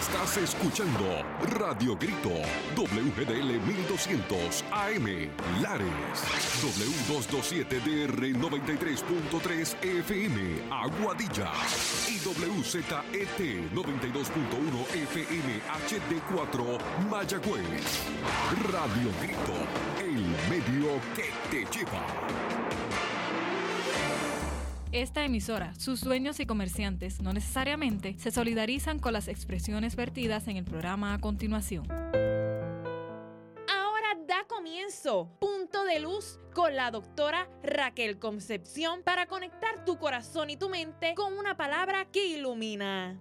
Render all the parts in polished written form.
Estás escuchando Radio Grito, WGDL 1200 AM, Lares, W227DR 93.3 FM, Aguadilla, y WZET 92.1 FM HD4, Mayagüez. Radio Grito, el medio que te lleva. Esta emisora, sus dueños y comerciantes no necesariamente se solidarizan con las expresiones vertidas en el programa a continuación. Ahora da comienzo Punto de Luz con la doctora Raquel Concepción para conectar tu corazón y tu mente con una palabra que ilumina.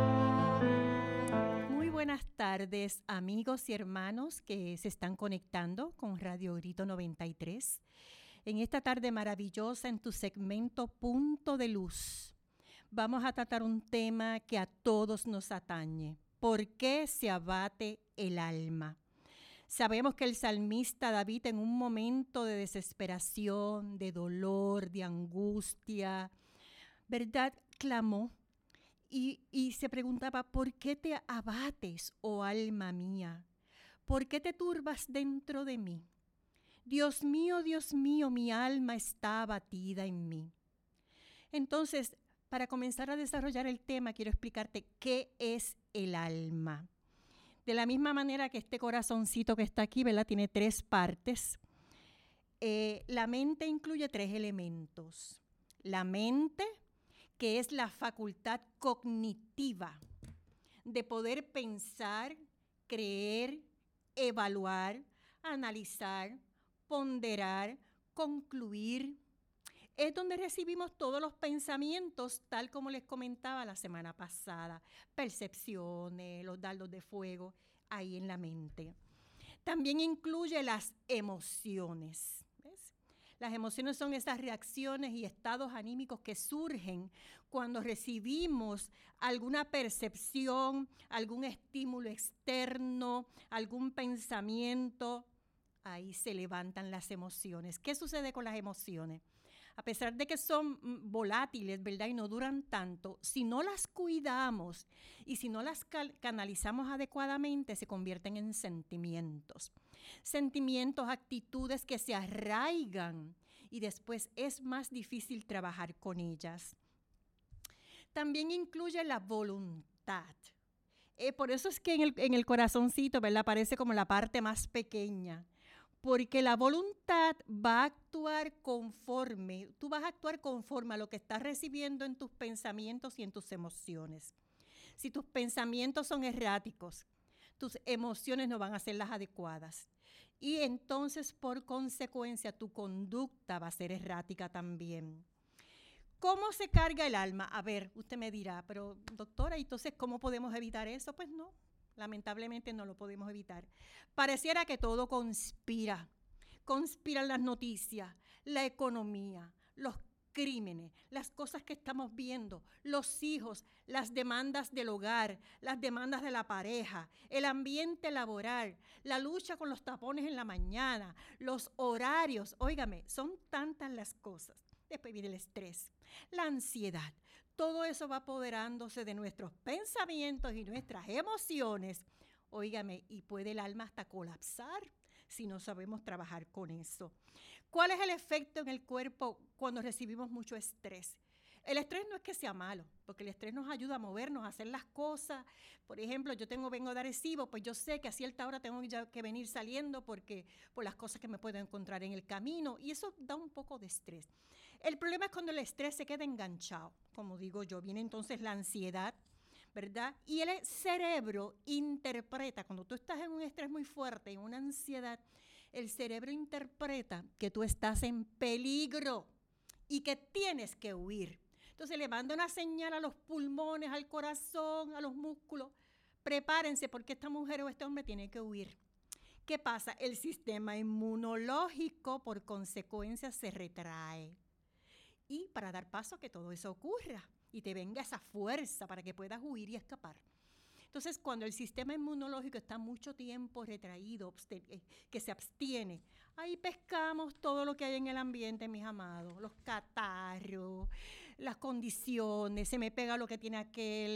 Muy buenas tardes, amigos y hermanos que se están conectando con Radio Grito 93. En esta tarde maravillosa, en tu segmento Punto de Luz, vamos a tratar un tema que a todos nos atañe. ¿Por qué se abate el alma? Sabemos que el salmista David, en un momento de desesperación, de dolor, de angustia, ¿verdad?, clamó y se preguntaba: ¿por qué te abates, oh alma mía? ¿Por qué te turbas dentro de mí? Dios mío, mi alma está abatida en mí. Entonces, para comenzar a desarrollar el tema, quiero explicarte qué es el alma. De la misma manera que este corazoncito que está aquí, ¿verdad?, tiene 3 partes. La mente incluye 3 elementos. La mente, que es la facultad cognitiva de poder pensar, creer, evaluar, analizar, ponderar, concluir. Es donde recibimos todos los pensamientos, tal como les comentaba la semana pasada. Percepciones, los dardos de fuego, ahí en la mente. También incluye las emociones. ¿Ves? Las emociones son esas reacciones y estados anímicos que surgen cuando recibimos alguna percepción, algún estímulo externo, algún pensamiento. Ahí se levantan las emociones. ¿Qué sucede con las emociones? A pesar de que son volátiles, ¿verdad?, y no duran tanto, si no las cuidamos y si no las canalizamos adecuadamente, se convierten en sentimientos. Sentimientos, actitudes que se arraigan y después es más difícil trabajar con ellas. También incluye la voluntad. Por eso es que en el corazoncito, ¿verdad?, aparece como la parte más pequeña. Porque la voluntad va a actuar conforme, tú vas a actuar conforme a lo que estás recibiendo en tus pensamientos y en tus emociones. Si tus pensamientos son erráticos, tus emociones no van a ser las adecuadas. Y entonces, por consecuencia, tu conducta va a ser errática también. ¿Cómo se carga el alma? A ver, usted me dirá, pero doctora, entonces, ¿cómo podemos evitar eso? Pues no. Lamentablemente no lo podemos evitar. Pareciera que todo conspira. Conspiran las noticias, la economía, los crímenes, las cosas que estamos viendo, los hijos, las demandas del hogar, las demandas de la pareja, el ambiente laboral, la lucha con los tapones en la mañana, los horarios. Óigame, son tantas las cosas. Después viene el estrés, la ansiedad. Todo eso va apoderándose de nuestros pensamientos y nuestras emociones. Óigame, y puede el alma hasta colapsar si no sabemos trabajar con eso. ¿Cuál es el efecto en el cuerpo cuando recibimos mucho estrés? El estrés no es que sea malo, porque el estrés nos ayuda a movernos, a hacer las cosas. Por ejemplo, vengo de Arecibo, pues yo sé que a cierta hora tengo que venir saliendo por las cosas que me puedo encontrar en el camino, y eso da un poco de estrés. El problema es cuando el estrés se queda enganchado, como digo yo, viene entonces la ansiedad, ¿verdad? Y el cerebro interpreta, cuando tú estás en un estrés muy fuerte, en una ansiedad, el cerebro interpreta que tú estás en peligro y que tienes que huir. Entonces le manda una señal a los pulmones, al corazón, a los músculos. Prepárense porque esta mujer o este hombre tiene que huir. ¿Qué pasa? El sistema inmunológico, por consecuencia, se retrae. Y para dar paso a que todo eso ocurra y te venga esa fuerza para que puedas huir y escapar. Entonces, cuando el sistema inmunológico está mucho tiempo retraído, que se abstiene, ahí pescamos todo lo que hay en el ambiente, mis amados, los catarros, las condiciones, se me pega lo que tiene aquel,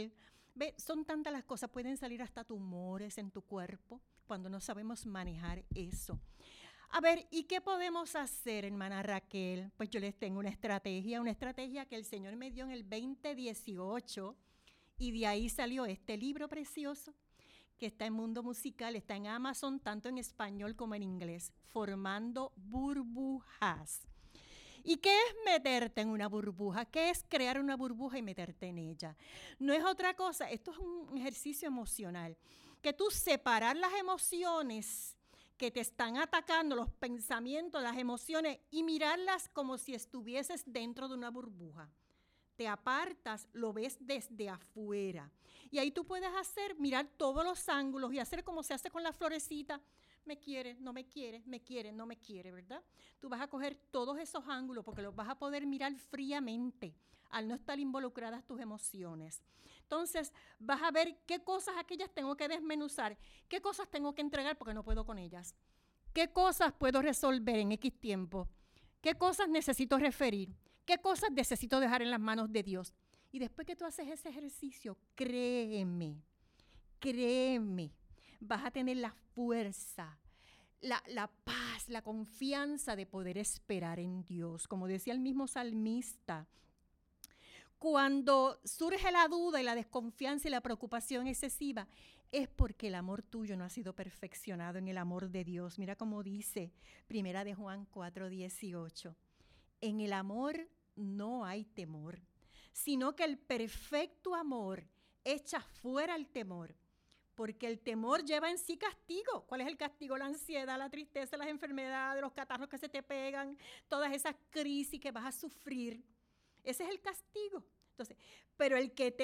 Ve, son tantas las cosas, pueden salir hasta tumores en tu cuerpo cuando no sabemos manejar eso. A ver, ¿y qué podemos hacer, hermana Raquel? Pues yo les tengo una estrategia que el Señor me dio en el 2018 y de ahí salió este libro precioso que está en Mundo Musical, está en Amazon, tanto en español como en inglés, Formando Burbujas. ¿Y qué es meterte en una burbuja? ¿Qué es crear una burbuja y meterte en ella? No es otra cosa, esto es un ejercicio emocional, que tú separar las emociones que te están atacando, los pensamientos, las emociones, y mirarlas como si estuvieses dentro de una burbuja. Te apartas, lo ves desde afuera. Y ahí tú puedes mirar todos los ángulos y hacer como se hace con la florecita. Me quiere, no me quiere, me quiere, no me quiere, ¿verdad? Tú vas a coger todos esos ángulos porque los vas a poder mirar fríamente al no estar involucradas tus emociones. Entonces, vas a ver qué cosas aquellas tengo que desmenuzar, qué cosas tengo que entregar porque no puedo con ellas, qué cosas puedo resolver en X tiempo, qué cosas necesito referir, qué cosas necesito dejar en las manos de Dios. Y después que tú haces ese ejercicio, créeme, vas a tener la fuerza, la paz, la confianza de poder esperar en Dios. Como decía el mismo salmista, cuando surge la duda y la desconfianza y la preocupación excesiva, es porque el amor tuyo no ha sido perfeccionado en el amor de Dios. Mira cómo dice 1 de Juan 4:18. En el amor no hay temor, sino que el perfecto amor echa fuera el temor, porque el temor lleva en sí castigo. ¿Cuál es el castigo? La ansiedad, la tristeza, las enfermedades, los catarros que se te pegan, todas esas crisis que vas a sufrir. Ese es el castigo. Entonces, pero el que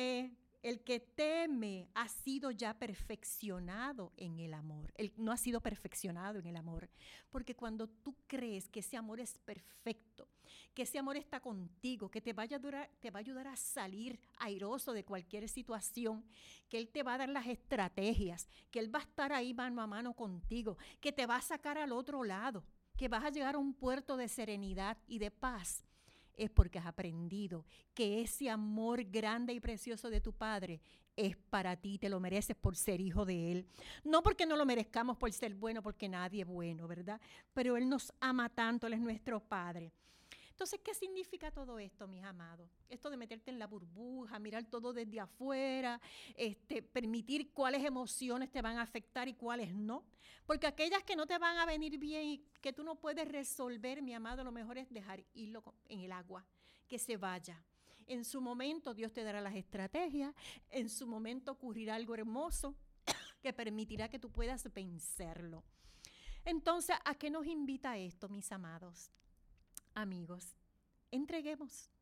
teme ha sido ya perfeccionado en el amor. Él no ha sido perfeccionado en el amor. Porque cuando tú crees que ese amor es perfecto, que ese amor está contigo, que te va a ayudar a salir airoso de cualquier situación, que Él te va a dar las estrategias, que Él va a estar ahí mano a mano contigo, que te va a sacar al otro lado, que vas a llegar a un puerto de serenidad y de paz, es porque has aprendido que ese amor grande y precioso de tu Padre es para ti, te lo mereces por ser hijo de Él. No porque no lo merezcamos por ser bueno, porque nadie es bueno, ¿verdad? Pero Él nos ama tanto, Él es nuestro Padre. Entonces, ¿qué significa todo esto, mis amados? Esto de meterte en la burbuja, mirar todo desde afuera, permitir cuáles emociones te van a afectar y cuáles no. Porque aquellas que no te van a venir bien y que tú no puedes resolver, mi amado, lo mejor es dejar irlo en el agua, que se vaya. En su momento Dios te dará las estrategias, en su momento ocurrirá algo hermoso que permitirá que tú puedas vencerlo. Entonces, ¿a qué nos invita esto, mis amados? Amigos, entreguemos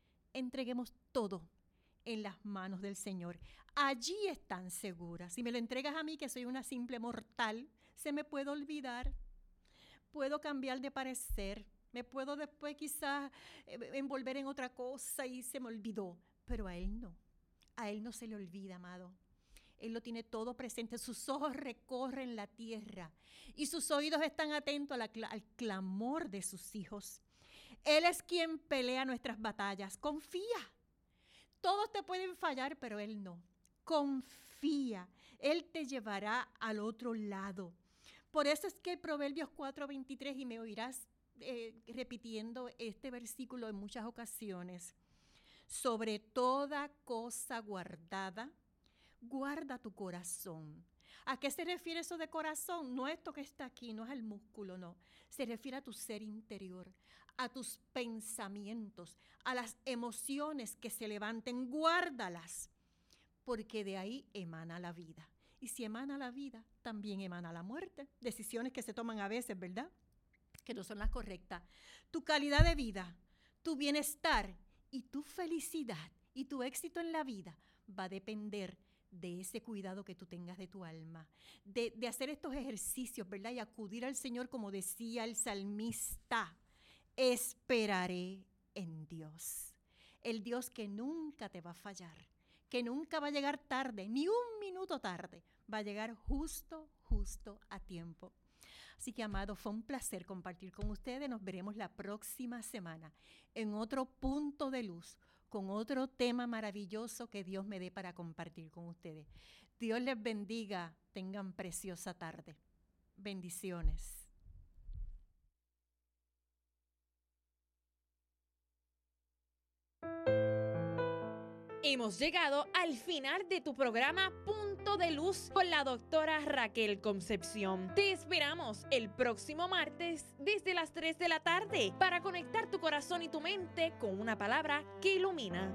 todo en las manos del Señor. Allí están seguras. Si me lo entregas a mí, que soy una simple mortal, se me puede olvidar, puedo cambiar de parecer, me puedo después quizás envolver en otra cosa y se me olvidó, pero a Él no se le olvida, amado. Él lo tiene todo presente, sus ojos recorren la tierra y sus oídos están atentos al clamor de sus hijos. Él es quien pelea nuestras batallas. Confía. Todos te pueden fallar, pero Él no. Confía. Él te llevará al otro lado. Por eso es que Proverbios 4:23, y me oirás repitiendo este versículo en muchas ocasiones. Sobre toda cosa guardada, guarda tu corazón. ¿A qué se refiere eso de corazón? No esto que está aquí, no es el músculo, no. Se refiere a tu ser interior, a tus pensamientos, a las emociones que se levanten, guárdalas, porque de ahí emana la vida. Y si emana la vida, también emana la muerte. Decisiones que se toman a veces, ¿verdad?, que no son las correctas. Tu calidad de vida, tu bienestar y tu felicidad y tu éxito en la vida va a depender de ese cuidado que tú tengas de tu alma, de hacer estos ejercicios, ¿verdad? Y acudir al Señor, como decía el salmista, esperaré en Dios, el Dios que nunca te va a fallar, que nunca va a llegar tarde, ni un minuto tarde, va a llegar justo a tiempo. Así que, amado, fue un placer compartir con ustedes. Nos veremos la próxima semana en otro punto de luz con otro tema maravilloso que Dios me dé para compartir con ustedes. Dios les bendiga, tengan preciosa tarde. Bendiciones. Hemos llegado al final de tu programa Punto de Luz con la doctora Raquel Concepción. Te esperamos el próximo martes desde las 3 de la tarde para conectar tu corazón y tu mente con una palabra que ilumina.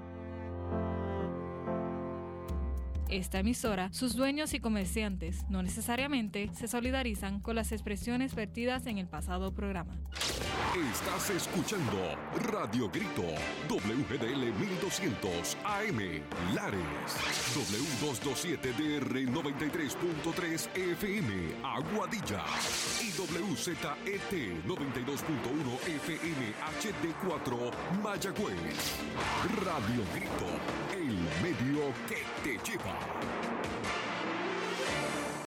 Esta emisora, sus dueños y comerciantes no necesariamente se solidarizan con las expresiones vertidas en el pasado programa. Estás escuchando Radio Grito, WGDL 1200 AM, Lares, W227DR 93.3 FM, Aguadilla, y WZET 92.1 FM HD4, Mayagüez. Radio Grito, el medio que te lleva.